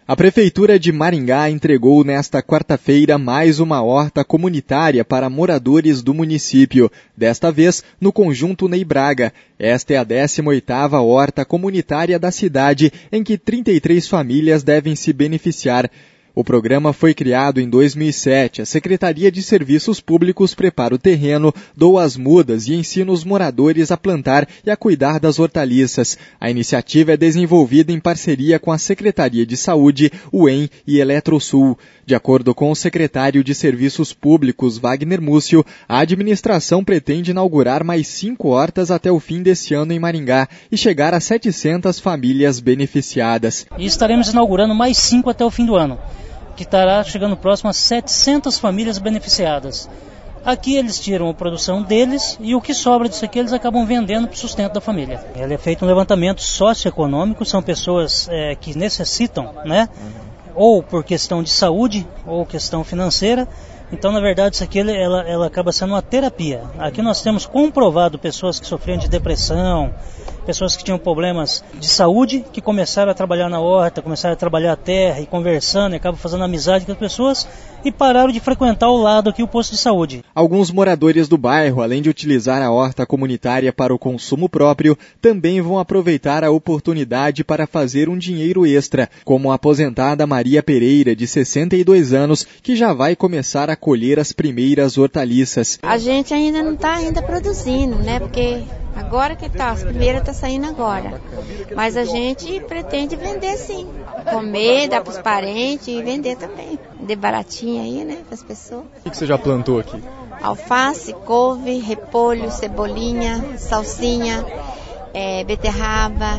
A Prefeitura de Maringá entregou nesta quarta-feira mais uma horta comunitária para moradores do município, desta vez no Conjunto Ney Braga. Esta é a 18ª horta comunitária da cidade, em que 33 famílias devem se beneficiar. O programa foi criado em 2007. A Secretaria de Serviços Públicos prepara o terreno, doa as mudas e ensina os moradores a plantar e a cuidar das hortaliças. A iniciativa é desenvolvida em parceria com a Secretaria de Saúde, UEM e Eletrosul. De acordo com o secretário de Serviços Públicos, Wagner Múcio, a administração pretende inaugurar mais 5 hortas até o fim deste ano em Maringá e chegar a 700 famílias beneficiadas. E estaremos inaugurando mais 5 até o fim do ano, que estará chegando próximo a 700 famílias beneficiadas. Aqui eles tiram a produção deles e o que sobra disso aqui eles acabam vendendo para o sustento da família. Ele é feito um levantamento socioeconômico, são pessoas que necessitam, né? Ou por questão de saúde ou questão financeira. Então, na verdade, isso aqui ela acaba sendo uma terapia. Aqui nós temos comprovado pessoas que sofriam de depressão, pessoas que tinham problemas de saúde, que começaram a trabalhar na horta, começaram a trabalhar a terra e conversando, e acabam fazendo amizade com as pessoas e pararam de frequentar ao lado aqui o posto de saúde. Alguns moradores do bairro, além de utilizar a horta comunitária para o consumo próprio, também vão aproveitar a oportunidade para fazer um dinheiro extra, como a aposentada Maria Pereira, de 62 anos, que já vai começar a colher as primeiras hortaliças. A gente ainda não está produzindo, né? Porque agora que as primeiras estão saindo agora. Mas a gente pretende vender sim. Comer, dar para os parentes e vender também. De baratinho aí, né? Para as pessoas. O que você já plantou aqui? Alface, couve, repolho, cebolinha, salsinha, beterraba,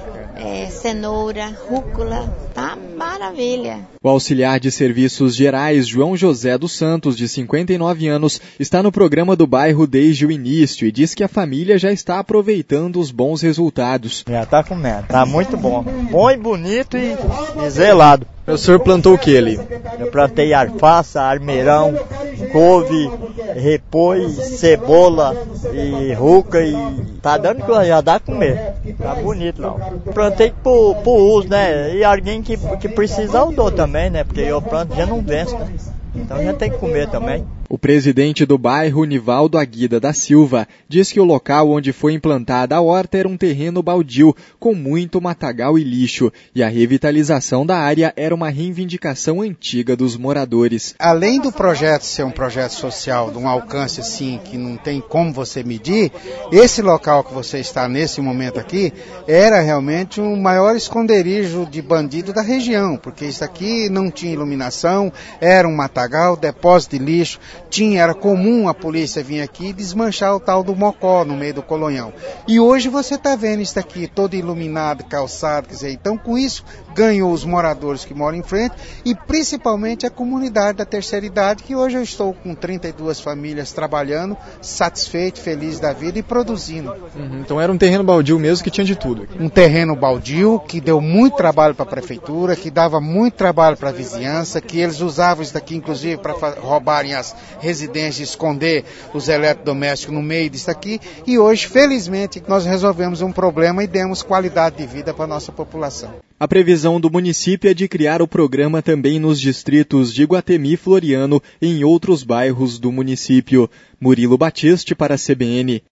cenoura, rúcula, tá maravilha. O auxiliar de serviços gerais, João José dos Santos, de 59 anos, está no programa do bairro desde o início e diz que a família já está aproveitando os bons resultados. Já está comendo, tá muito bom. Bom e bonito e zelado. O senhor plantou o que ali? Eu plantei alface, armeirão, couve, repolho, cebola e rúcula e tá dando que já dá comer. Tá bonito lá. Plantei pro uso, né? E alguém que precisar eu dou também, né? Porque eu planto já não venço, né? Então já tem que comer também. O presidente do bairro, Nivaldo Aguida da Silva, diz que o local onde foi implantada a horta era um terreno baldio, com muito matagal e lixo, e a revitalização da área era uma reivindicação antiga dos moradores. Além do projeto ser um projeto social, de um alcance assim, que não tem como você medir, esse local que você está nesse momento aqui, era realmente o maior esconderijo de bandido da região, porque isso aqui não tinha iluminação, era um matagal, depósito de lixo, era comum a polícia vir aqui e desmanchar o tal do mocó no meio do colonhão. E hoje você está vendo isso aqui todo iluminado, calçado, quer dizer, então com isso ganhou os moradores que moram em frente e principalmente a comunidade da terceira idade, que hoje eu estou com 32 famílias trabalhando, satisfeito, feliz da vida e produzindo. Então era um terreno baldio mesmo que tinha de tudo. Um terreno baldio que deu muito trabalho para a prefeitura, que dava muito trabalho para a vizinhança, que eles usavam isso daqui inclusive para roubarem as residências, esconder os eletrodomésticos no meio disso aqui, e hoje, felizmente, nós resolvemos um problema e demos qualidade de vida para a nossa população. A previsão do município é de criar o programa também nos distritos de Iguatemi e Floriano e em outros bairros do município. Murilo Batiste para a CBN.